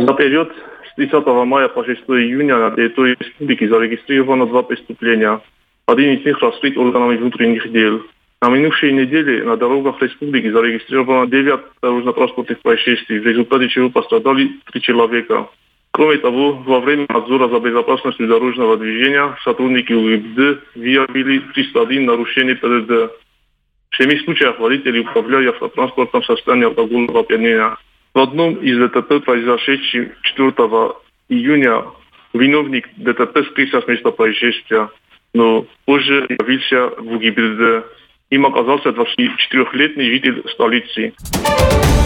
За период с 30 мая по 6 июня на территории республики зарегистрировано 2 преступления. Один из них раскрыт органами внутренних дел. На минувшей неделе на дорогах республики зарегистрировано 9 дорожно-транспортных происшествий, в результате чего пострадали 3 человека. Кроме того, во время надзора за безопасностью дорожного движения сотрудники УГИБД выявили 301 нарушений ПДД. В 7 случаях водители управляли автотранспортом в состоянии алкогольного опьянения. В одном из ДТП, произошедшем 4 июня, виновник ДТП скрылся с места происшествия, но позже явился в УГИБД. Им оказался 24-летний житель столицы.